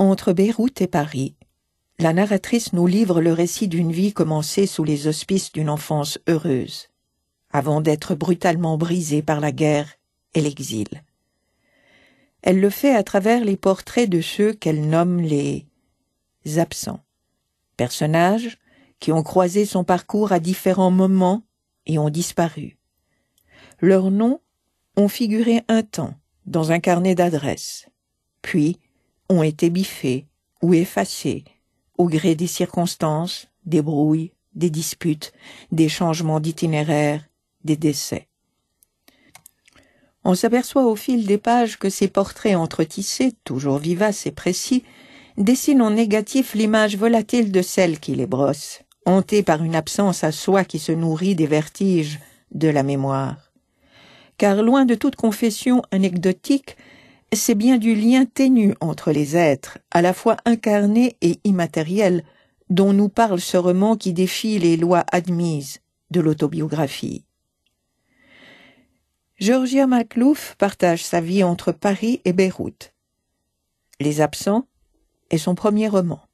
Entre Beyrouth et Paris, la narratrice nous livre le récit d'une vie commencée sous les auspices d'une enfance heureuse, avant d'être brutalement brisée par la guerre et l'exil. Elle le fait à travers les portraits de ceux qu'elle nomme les absents, personnages qui ont croisé son parcours à différents moments et ont disparu. Leurs noms ont figuré un temps dans un carnet d'adresses, puis ont été biffés ou effacés au gré des circonstances, des brouilles, des disputes, des changements d'itinéraire, des décès. On s'aperçoit au fil des pages que ces portraits entretissés, toujours vivaces et précis, dessinent en négatif l'image volatile de celle qui les brosse, hantée par une absence à soi qui se nourrit des vertiges de la mémoire. Car loin de toute confession anecdotique, c'est bien du lien ténu entre les êtres, à la fois incarnés et immatériels, dont nous parle ce roman qui défie les lois admises de l'autobiographie. Georgia Makhlouf partage sa vie entre Paris et Beyrouth. Les absents est son premier roman.